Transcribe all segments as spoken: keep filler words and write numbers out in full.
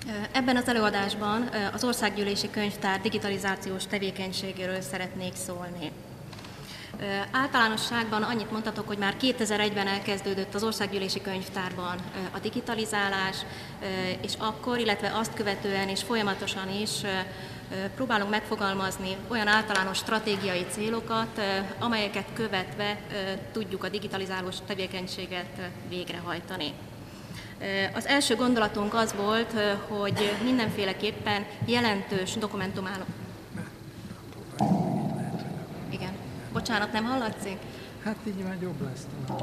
Ebben az előadásban az Országgyűlési Könyvtár digitalizációs tevékenységéről szeretnék szólni. Általánosságban annyit mondhatok, hogy már kétezer-egyben elkezdődött az Országgyűlési Könyvtárban a digitalizálás, és akkor, illetve azt követően és folyamatosan is próbálunk megfogalmazni olyan általános stratégiai célokat, amelyeket követve tudjuk a digitalizálós tevékenységet végrehajtani. Az első gondolatunk az volt, hogy mindenféleképpen jelentős dokumentumáló... Igen. Bocsánat, nem hallatszik? Hát így már jobb lesz.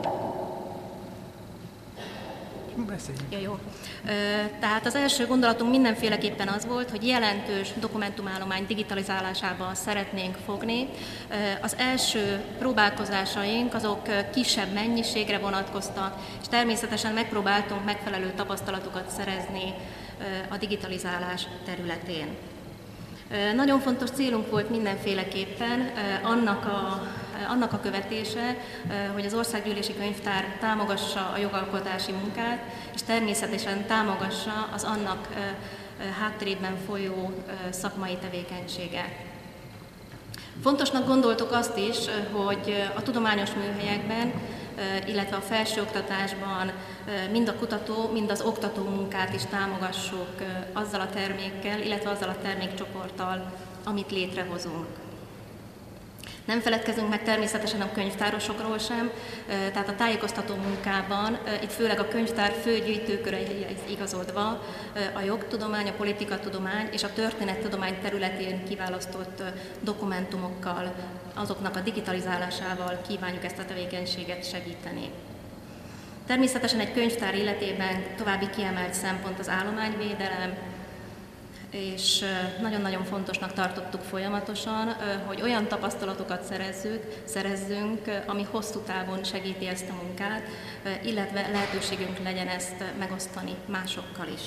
Beszéljünk. Ja, jó. Tehát az első gondolatunk mindenféleképpen az volt, hogy jelentős dokumentumállomány digitalizálásában szeretnénk fogni. Az első próbálkozásaink azok kisebb mennyiségre vonatkoztak, és természetesen megpróbáltunk megfelelő tapasztalatokat szerezni a digitalizálás területén. Nagyon fontos célunk volt mindenféleképpen annak a, annak a követése, hogy az Országgyűlési Könyvtár támogassa a jogalkotási munkát, és természetesen támogassa az annak hátterében folyó szakmai tevékenységet. Fontosnak gondoltuk azt is, hogy a tudományos műhelyekben, illetve a felsőoktatásban mind a kutató, mind az oktató munkát is támogassuk azzal a termékkel, illetve azzal a termékcsoporttal, amit létrehozunk. Nem feledkezünk meg természetesen a könyvtárosokról sem, tehát a tájékoztató munkában, itt főleg a könyvtár fő gyűjtőköreihez igazodva, a jogtudomány, a politikatudomány és a történettudomány területén kiválasztott dokumentumokkal, azoknak a digitalizálásával kívánjuk ezt a tevékenységet segíteni. Természetesen egy könyvtár életében további kiemelt szempont az állományvédelem, és nagyon-nagyon fontosnak tartottuk folyamatosan, hogy olyan tapasztalatokat szerezzük, szerezzünk, ami hosszú távon segíti ezt a munkát, illetve lehetőségünk legyen ezt megosztani másokkal is.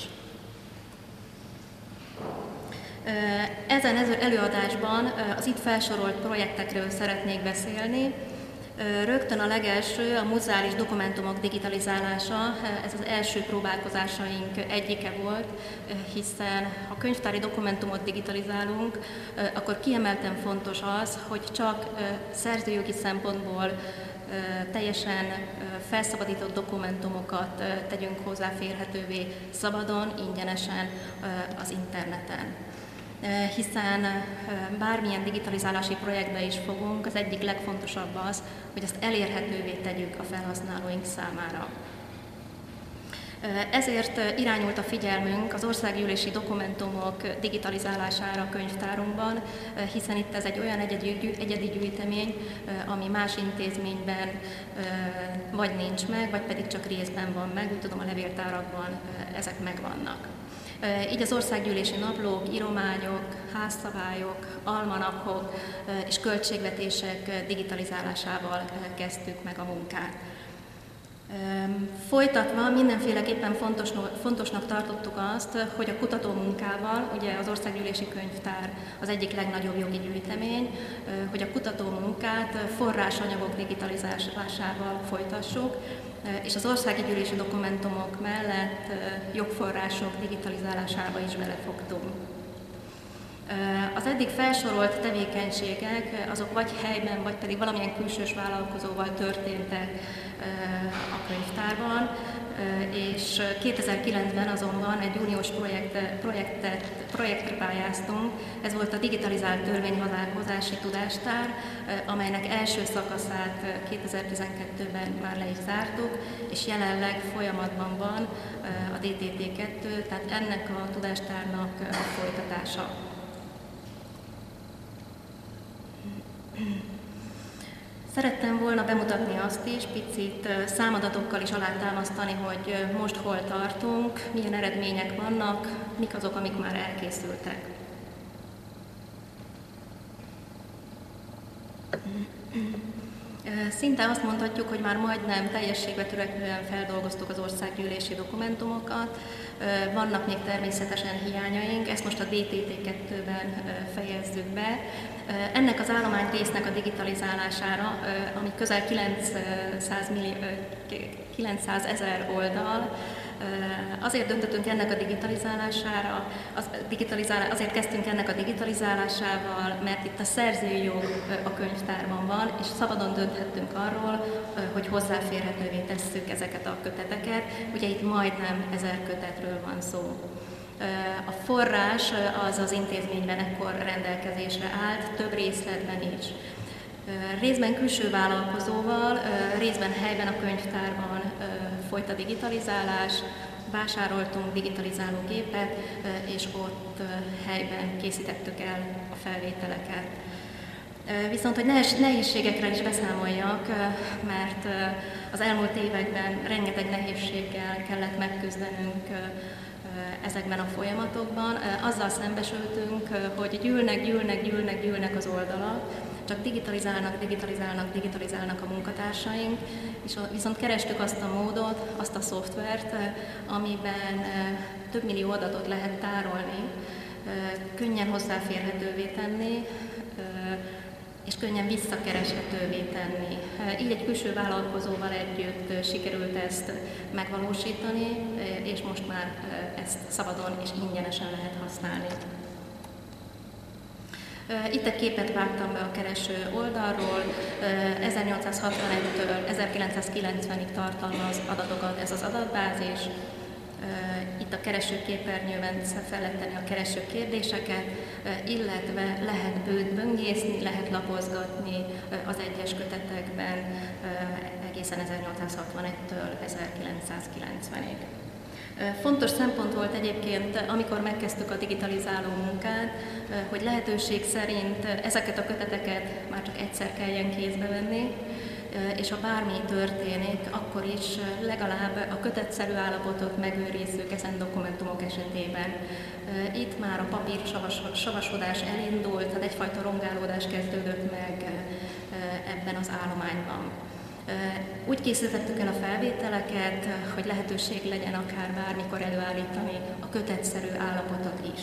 Ezen előadásban az itt felsorolt projektekről szeretnék beszélni. Rögtön a legelső a muzeális dokumentumok digitalizálása, ez az első próbálkozásaink egyike volt, hiszen ha könyvtári dokumentumot digitalizálunk, akkor kiemelten fontos az, hogy csak szerzőjogi szempontból teljesen felszabadított dokumentumokat tegyünk hozzáférhetővé szabadon, ingyenesen az interneten. Hiszen bármilyen digitalizálási projektbe is fogunk, az egyik legfontosabb az, hogy ezt elérhetővé tegyük a felhasználóink számára. Ezért irányult a figyelmünk az országgyűlési dokumentumok digitalizálására a könyvtárunkban, hiszen itt ez egy olyan egyedi gyűjtemény, ami más intézményben vagy nincs meg, vagy pedig csak részben van meg, úgy tudom a levéltárakban ezek megvannak. Így az országgyűlési naplók, írományok, házszabályok, almanakok és költségvetések digitalizálásával kezdtük meg a munkát. Folytatva mindenféleképpen fontos, fontosnak tartottuk azt, hogy a kutatómunkával, ugye az Országgyűlési Könyvtár az egyik legnagyobb jogi gyűjtemény, hogy a kutatómunkát forrásanyagok digitalizálásával folytassuk, és az országgyűlési dokumentumok mellett jogforrások digitalizálásába is belefogtunk. Az eddig felsorolt tevékenységek azok vagy helyben, vagy pedig valamilyen külsős vállalkozóval történtek a könyvtárban, és kétezer-kilencben azonban egy uniós projektet, projektet, projektre pályáztunk, ez volt a digitalizált törvényhozási tudástár, amelynek első szakaszát kétezer-tizenkettőben már le is zártuk, és jelenleg folyamatban van a dé té té kettő, tehát ennek a tudástárnak a folytatása. Szerettem volna bemutatni azt is, picit számadatokkal is alátámasztani, hogy most hol tartunk, milyen eredmények vannak, mik azok, amik már elkészültek. Szinte azt mondhatjuk, hogy már majdnem teljességbe törekvően feldolgoztuk az országgyűlési dokumentumokat. Vannak még természetesen hiányaink, ezt most a dé té té kettőben fejezzük be. Ennek az állományrésznek a digitalizálására, ami közel kilencszázezer oldal, Azért döntöttünk ennek a digitalizálására, az, digitalizálá, azért kezdtünk ennek a digitalizálásával, mert itt a szerzői jog a könyvtárban van, és szabadon dönthettünk arról, hogy hozzáférhetővé tesszük ezeket a köteteket. Ugye itt majdnem ezer kötetről van szó. A forrás az az intézményben ekkor rendelkezésre állt, több részletben is. Részben külső vállalkozóval, részben helyben a könyvtárban folyt a digitalizálás, vásároltunk digitalizálógépet, és ott helyben készítettük el a felvételeket. Viszont, hogy nehézségekre is beszámoljak, mert az elmúlt években rengeteg nehézséggel kellett megküzdenünk ezekben a folyamatokban. Azzal szembesültünk, hogy gyűlnek, gyűlnek, gyűlnek, gyűlnek az oldalak, csak digitalizálnak, digitalizálnak, digitalizálnak a munkatársaink, és viszont kerestük azt a módot, azt a szoftvert, amiben több millió adatot lehet tárolni, könnyen hozzáférhetővé tenni, és könnyen visszakereshetővé tenni. Így egy külső vállalkozóval együtt sikerült ezt megvalósítani, és most már ezt szabadon és ingyenesen lehet használni. Itt egy képet vágtam be a kereső oldalról, ezernyolcszázhatvanegytől ezerkilencszázkilencvenig tartalmaz adatokat ez az adatbázis. Itt a keresőképernyőben fel lehet tenni a kereső kérdéseket, illetve lehet böngészni, lehet lapozgatni az egyes kötetekben egészen ezernyolcszázhatvanegytől ezerkilencszázkilencvenig. Fontos szempont volt egyébként, amikor megkezdtük a digitalizáló munkát, hogy lehetőség szerint ezeket a köteteket már csak egyszer kelljen kézbe venni, és ha bármi történik, akkor is legalább a kötetszerű állapotot megőrizzük ezen dokumentumok esetében. Itt már a papír savas, savasodás elindult, tehát egyfajta rongálódás kezdődött meg ebben az állományban. Úgy készítettük el a felvételeket, hogy lehetőség legyen akár bármikor előállítani a kötetszerű állapotot is.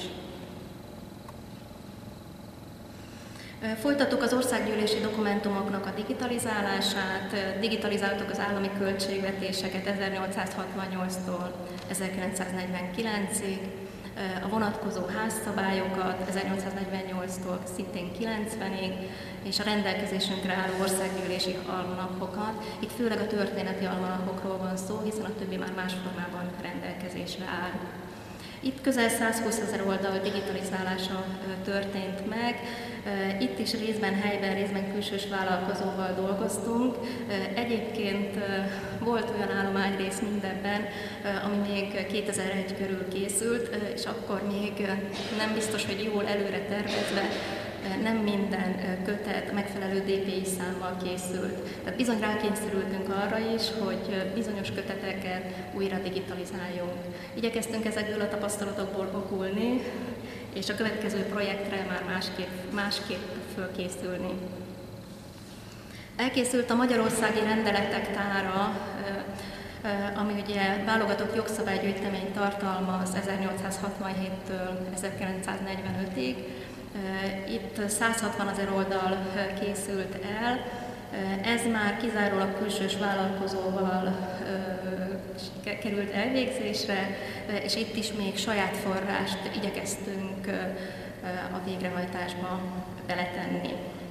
Folytattuk az országgyűlési dokumentumoknak a digitalizálását, digitalizáltuk az állami költségvetéseket ezernyolcszázhatvannyolctól ezerkilencszáznegyvenkilencig, a vonatkozó házszabályokat ezernyolcszáznegyvennyolctól szintén kilencvenig, és a rendelkezésünkre álló országgyűlési almanapokat. Itt főleg a történeti almanapokról van szó, hiszen a többi már más formában rendelkezésre áll. Itt közel százhúszezer oldal digitalizálása történt meg. Itt is részben helyben, részben külsős vállalkozóval dolgoztunk. Egyébként volt olyan állományrész mindebben, ami még kétezer-egy körül készült, és akkor még nem biztos, hogy jól előre tervezve, nem minden kötet megfelelő dé pé i számmal készült. Tehát bizony rákényszerültünk arra is, hogy bizonyos köteteket újra digitalizáljunk. Igyekeztünk ezekből a tapasztalatokból okulni, és a következő projektre már másképp, másképp fölkészülni. Elkészült a Magyarországi Rendeletek tára, ami ugye válogatott jogszabálygyűjteményt tartalmaz ezernyolcszázhatvanhéttől ezerkilencszáznegyvenötig. Itt százhatvanezer oldal készült el, ez már kizárólag külsős vállalkozóval került elvégzésre, és itt is még saját forrást igyekeztünk a végrehajtásba beletenni.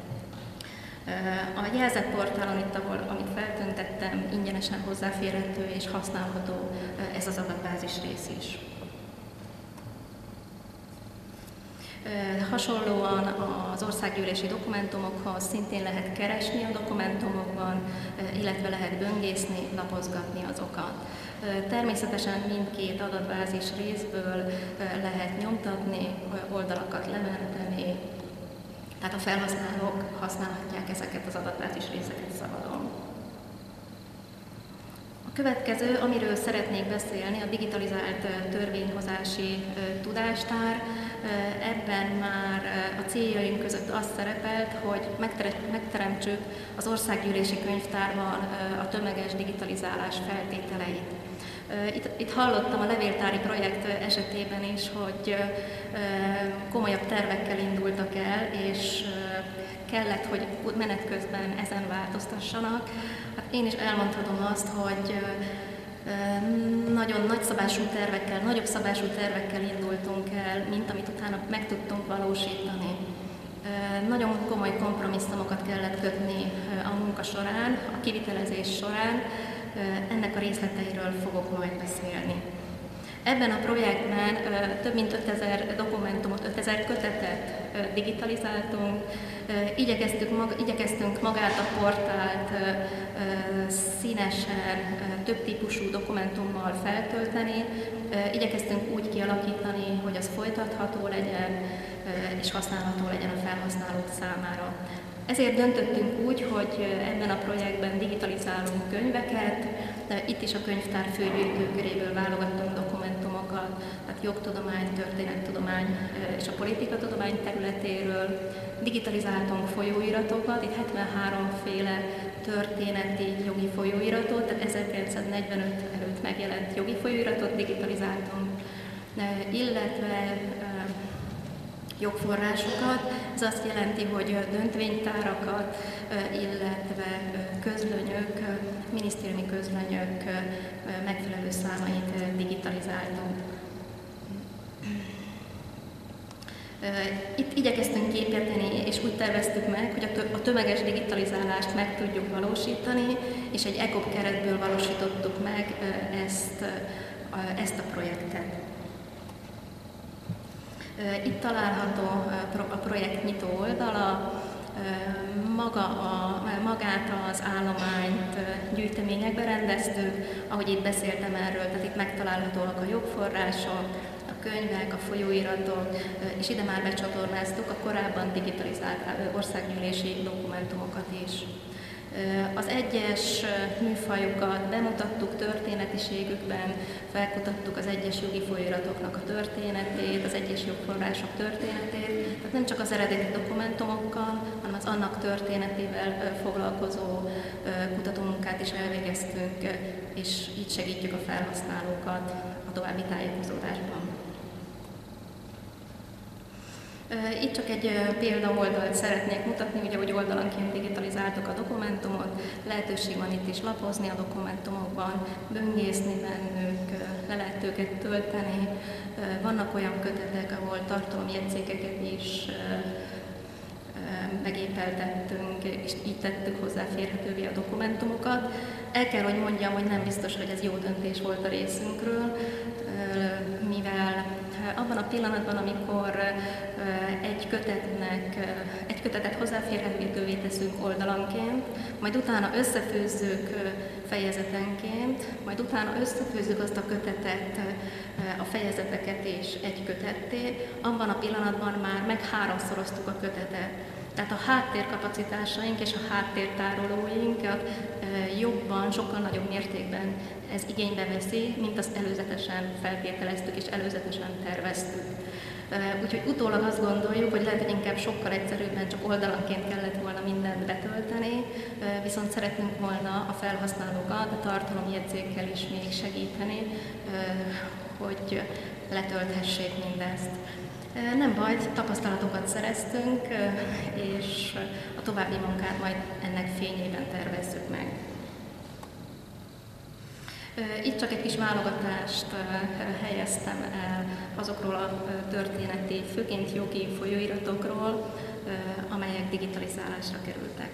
A jelzetportálon, itt, ahol, amit feltüntettem, ingyenesen hozzáférhető és használható ez az adatbázis rész is. Hasonlóan az országgyűlési dokumentumokhoz szintén lehet keresni a dokumentumokban, illetve lehet böngészni, lapozgatni azokat. Természetesen mindkét adatbázis részből lehet nyomtatni, oldalakat lementeni, tehát a felhasználók használhatják ezeket az adatbázis részeket szabadon. A következő, amiről szeretnék beszélni, a digitalizált törvényhozási tudástár. Ebben már a céljaink között az szerepelt, hogy megteremtsük az országgyűlési könyvtárban a tömeges digitalizálás feltételeit. Itt, itt hallottam a levéltári projekt esetében is, hogy komolyabb tervekkel indultak el, és kellett, hogy menet közben ezen változtassanak. Hát én is elmondhatom azt, hogy Nagyon nagyszabású tervekkel, nagyobb szabású tervekkel indultunk el, mint amit utána meg tudtunk valósítani. Nagyon komoly kompromisszumokat kellett kötni a munka során, a kivitelezés során, ennek a részleteiről fogok majd beszélni. Ebben a projektben több mint ötezer dokumentumot, ötezer kötetet digitalizáltunk, igyekeztünk, maga, igyekeztünk magát a portált színesen, több típusú dokumentummal feltölteni, igyekeztünk úgy kialakítani, hogy az folytatható legyen és használható legyen a felhasználók számára. Ezért döntöttünk úgy, hogy ebben a projektben digitalizálunk könyveket, itt is a könyvtár főgyűjtőköréből válogattunk dokumentumokat, tehát jogtudomány, történettudomány és a politikatudomány területéről. Digitalizáltunk folyóiratokat, itt hetvenhárom féle történeti jogi folyóiratot, tehát ezerkilencszáznegyvenöt előtt megjelent jogi folyóiratot digitalizáltunk, illetve jogforrásokat. Ez azt jelenti, hogy döntvénytárakat, illetve közlönyök, minisztériumi közlönyök megfelelő számait digitalizáltunk. Itt igyekeztünk képíteni, és úgy terveztük meg, hogy a tömeges digitalizálást meg tudjuk valósítani, és egy e-cop keretből valósítottuk meg ezt, ezt a projektet. Itt található a projekt nyitó oldala, maga a, magát az állományt gyűjteményekbe rendeztük, ahogy itt beszéltem erről, tehát itt megtalálhatóak a jogforrások, a könyvek, a folyóiratok, és ide már becsatornáztuk a korábban digitalizált országgyűlési dokumentumokat is. Az egyes műfajokat bemutattuk történetiségükben, felkutattuk az egyes jogi folyóiratoknak a történetét, az egyes jogforrások történetét, tehát nem csak az eredeti dokumentumokkal, hanem az annak történetével foglalkozó kutatómunkát is elvégeztünk, és így segítjük a felhasználókat a további tájékozódásban. Itt csak egy példaoldalt szeretnék mutatni, ugye, hogy oldalanként digitalizáltuk a dokumentumot, lehetőség van itt is lapozni a dokumentumokban, böngészni bennük, le lehet őket tölteni. Vannak olyan kötetek, ahol tartalomjegyzékeket is megépeltettünk, és így tettük hozzáférhetővé a dokumentumokat. El kell, hogy mondjam, hogy nem biztos, hogy ez jó döntés volt a részünkről, mivel abban a pillanatban, amikor egy kötetnek, egy kötetet hozzáférhetővé teszünk oldalanként, majd utána összefőzzük fejezetenként, majd utána összefőzzük azt a kötetet, a fejezeteket és egy kötetté, abban a pillanatban már meg háromszoroztuk a kötetet. Tehát a háttérkapacitásaink és a háttértárolóinkat jobban, sokkal nagyobb mértékben ez igénybe veszi, mint azt előzetesen feltételeztük és előzetesen terveztük. Úgyhogy utólag azt gondoljuk, hogy lehet, hogy inkább sokkal egyszerűbben csak oldalanként kellett volna mindent betölteni, viszont szeretnünk volna a felhasználókat a tartalomjegyzékkel is még segíteni, hogy letölthessék mindezt. Nem baj, tapasztalatokat szereztünk, és a további munkát majd ennek fényében tervezzük meg. Itt csak egy kis válogatást helyeztem el azokról a történeti, főként jogi folyóiratokról, amelyek digitalizálásra kerültek.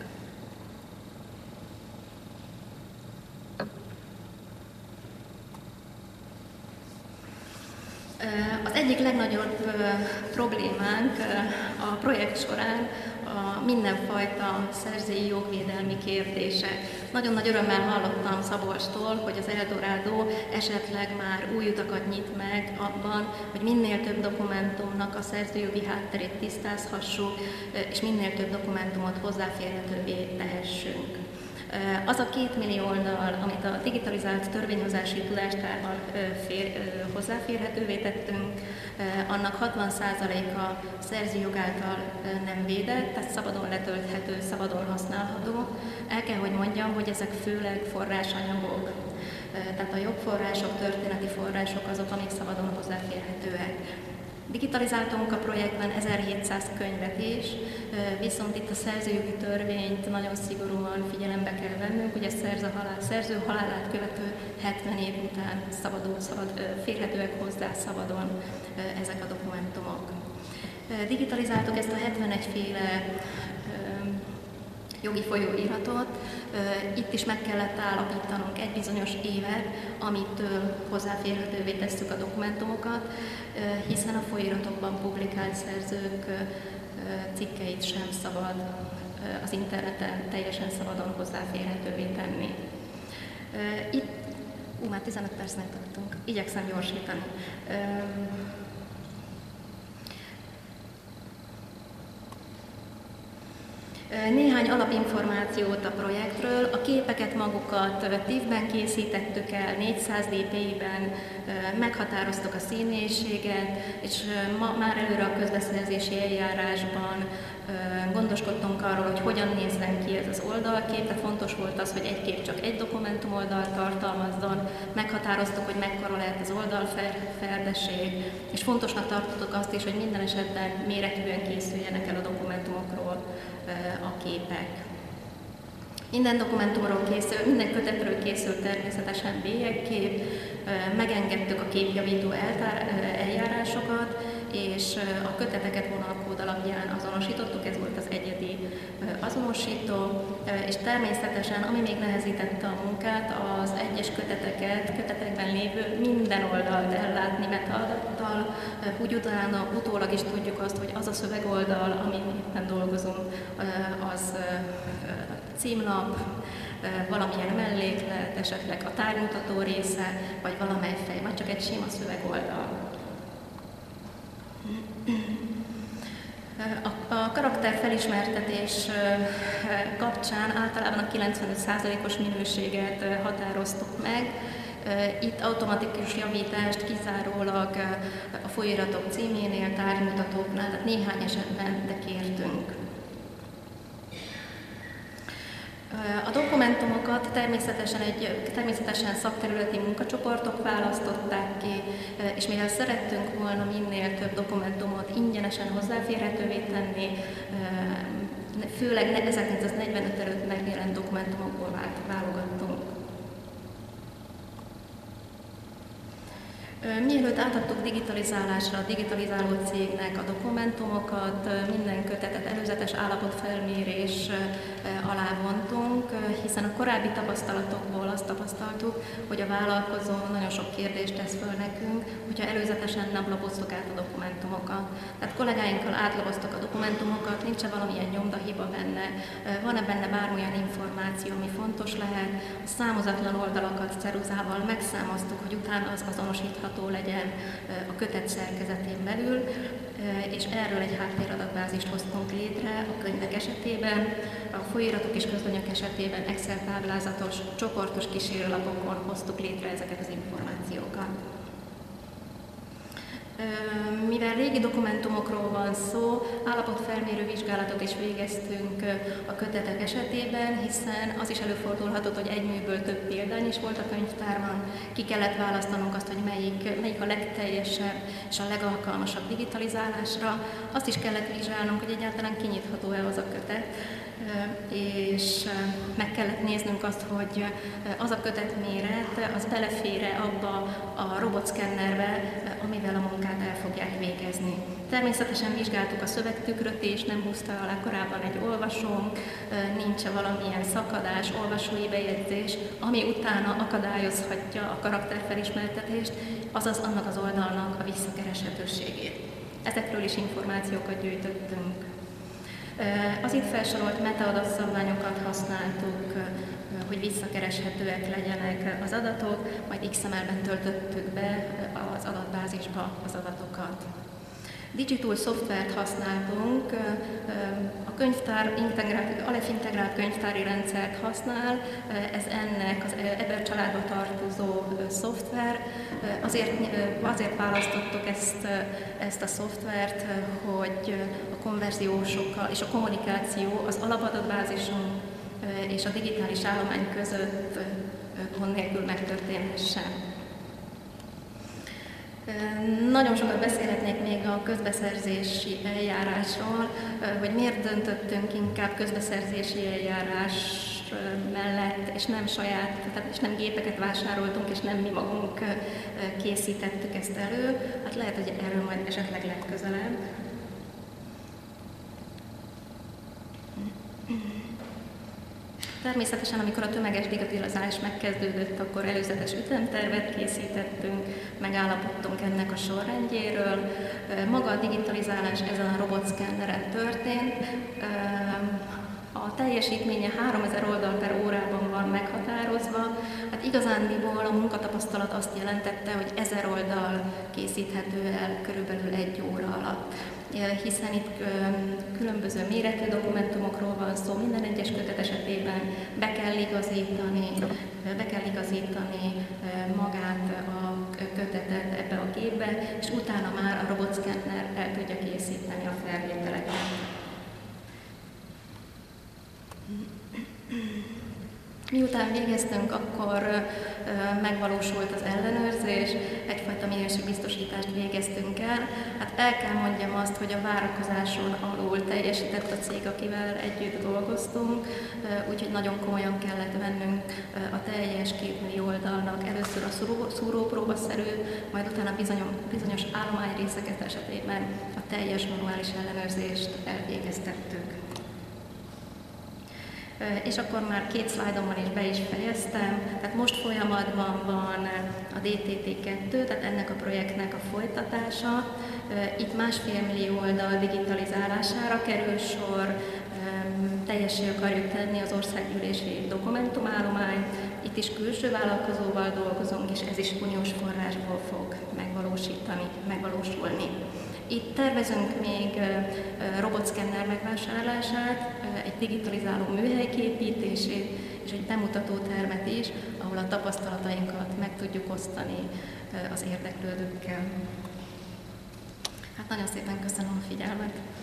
Az egyik legnagyobb problémánk a projekt során a mindenfajta szerzői jogvédelmi kérdése. Nagyon nagy örömmel hallottam Szabolcstól, hogy az Eldorado esetleg már új utakat nyit meg abban, hogy minél több dokumentumnak a szerzőjogi hátterét tisztázhassuk, és minél több dokumentumot hozzáférhetővé tehessünk. Az a két millió oldal, amit a digitalizált törvényhozási tudástárban fér, hozzáférhetővé tettünk, annak hatvan százaléka szerzőjog által nem védett, tehát szabadon letölthető, szabadon használható. El kell, hogy mondjam, hogy ezek főleg forrásanyagok. Tehát a jogforrások, történeti források azok, amik szabadon hozzáférhetőek. Digitalizáltunk a projektben ezerhétszáz könyvet is, viszont itt a szerzőjogi törvényt nagyon szigorúan figyelembe kell vennünk, hogy a szerző, halál, szerző halálát követő hetven év után szabadul, szabad, férhetőek hozzá szabadon ezek a dokumentumok. Digitalizáltuk ezt a hetvenegy féle jogi folyóiratot. Itt is meg kellett állapítanunk egy bizonyos évet, amitől hozzáférhetővé tesszük a dokumentumokat, hiszen a folyóiratokban publikált szerzők cikkeit sem szabad az interneten teljesen szabadon hozzáférhetővé tenni. Itt, ú, már tizenöt percnek tartunk, igyekszem gyorsítani. Néhány alapinformációt a projektről. A képeket magukat TIFF-ben készítettük el, négyszáz dé pé i-ben, meghatároztuk a színmélységet, és ma, már előre a közbeszerzési eljárásban gondoskodtunk arról, hogy hogyan nézzen ki ez az oldalkép, tehát fontos volt az, hogy egy kép csak egy dokumentum oldalt tartalmazzon, meghatároztuk, hogy mekkora lehet az oldalferdesség, és fontosnak tartottuk azt is, hogy minden esetben méretűen készüljenek el a dokumentumokról a képek. Minden dokumentumról készül, minden kötetről készült természetesen bélyegkép, megengedtük a képjavító eljárásokat, és a köteteket vonalkód alapján azonosítottuk, ez volt az egyedi azonosító, és természetesen, ami még nehezítette a munkát, az egyes köteteket, kötetekben lévő minden oldalt ellátni metadattal, úgy utána utólag is tudjuk azt, hogy az a szövegoldal, amin éppen dolgozunk, az címlap, valamilyen melléklet, esetleg a tárgymutató része, vagy valamely fej, vagy csak egy sima szövegoldal. A, a karakter felismertetés kapcsán általában a kilencvenöt százalékos minőséget határoztuk meg. Itt automatikus javítást kizárólag a folyóiratok címénél, tárgymutatóknál, tehát néhány esetben de kértünk. A dokumentumokat természetesen, egy, természetesen szakterületi munkacsoportok választották ki, és mivel szerettünk volna minél több dokumentumot ingyenesen hozzáférhetővé tenni, főleg ezerkilencszáznegyvenöt előtt megjelent dokumentumokból válogattunk. Mielőtt átadtuk digitalizálásra a digitalizáló cégnek a dokumentumokat, minden kötetet előzetes állapotfelmérés alá vontunk, hiszen a korábbi tapasztalatokból azt tapasztaltuk, hogy a vállalkozó nagyon sok kérdést tesz föl nekünk, hogyha előzetesen nem lapoztuk át a dokumentumokat. Tehát kollégáinkkal átlapoztak a dokumentumokat, nincs-e valamilyen nyomdahiba benne, van-e benne bármilyen információ, ami fontos lehet, a számozatlan oldalakat ceruzával megszámoztuk, hogy utána az azonosítható legyen a kötet szerkezetén belül, és erről egy háttéradatbázist hoztunk létre a könyvek esetében, a folyóiratok és közlönyök esetében Excel táblázatos, csoportos kísérőlapokon hoztuk létre ezeket az információkat. Mivel régi dokumentumokról van szó, állapotfelmérő vizsgálatot is végeztünk a kötetek esetében, hiszen az is előfordulhatott, hogy egy műből több példány is volt a könyvtárban, ki kellett választanunk azt, hogy melyik, melyik a legteljesebb és a legalkalmasabb digitalizálásra. Azt is kellett vizsgálnunk, hogy egyáltalán kinyitható-e az a kötet, és meg kellett néznünk azt, hogy az a kötetméret, az belefér-e abba a robotszkennerbe, amivel a munkát el fogják végezni. Természetesen vizsgáltuk a szövegtükröt és nem húzta alá korábban egy olvasónk, nincs-e valamilyen szakadás, olvasói bejegyzés, ami utána akadályozhatja a karakterfelismertetést, azaz annak az oldalnak a visszakereshetőségét. Ezekről is információkat gyűjtöttünk. Az itt felsorolt metaadatszabványokat használtuk, hogy visszakereshetőek legyenek az adatok, majd iksz em el-ben töltöttük be az adatbázisba az adatokat. Digital szoftvert használtunk, a könyvtár integrált, Aleph integrált könyvtári rendszert használ, ez ennek az Eber családba tartozó szoftver. Azért, azért választottuk ezt, ezt a szoftvert, hogy a konverziósokkal és a kommunikáció az alapadatbázison és a digitális állomány között gond nélkül megtörténhessen. Nagyon sokat beszélhetnék még a közbeszerzési eljárásról, hogy miért döntöttünk inkább közbeszerzési eljárás mellett, és nem saját, tehát és nem gépeket vásároltunk, és nem mi magunk készítettük ezt elő. Hát lehet, hogy erről majd esetleg legközelebb. Természetesen, amikor a tömeges digitalizálás megkezdődött, akkor előzetes ütemtervet készítettünk, megállapodtunk ennek a sorrendjéről. Maga a digitalizálás ezen a robotszkenneren történt. A teljesítménye háromezer oldal per órában van meghatározva. Hát igazándiból a munkatapasztalat azt jelentette, hogy ezer oldal készíthető el körülbelül egy óra alatt. Hiszen itt különböző méretű dokumentumokról van szó, minden egyes kötet esetében be kell igazítani, be kell igazítani magát a kötetet ebbe a gépbe, és utána már a robotszkenner el tudja készíteni a felvételeket. Miután végeztünk, akkor megvalósult az ellenőrzés, egyfajta minőségbiztosítást végeztünk el. Hát el kell mondjam azt, hogy a várakozáson alul teljesített a cég, akivel együtt dolgoztunk, úgyhogy nagyon komolyan kellett vennünk a teljes két millió oldalnak először a szúró, szúrópróbaszerű, majd utána bizonyos, bizonyos állományrészeket esetében a teljes manuális ellenőrzést elvégeztettük. És akkor már két szlájdommal is be is fejeztem, tehát most folyamatban van a dé té té kettő, tehát ennek a projektnek a folytatása. Itt másfél millió oldal digitalizálására kerül sor, teljessé akarjuk tenni az országgyűlési dokumentumállományt, itt is külső vállalkozóval dolgozunk, és ez is uniós forrásból fog megvalósítani, megvalósulni. Itt tervezünk még robotszkenner megvásárlását, egy digitalizáló műhely képítését, és egy bemutató termet is, ahol a tapasztalatainkat meg tudjuk osztani az érdeklődőkkel. Hát nagyon szépen köszönöm a figyelmet!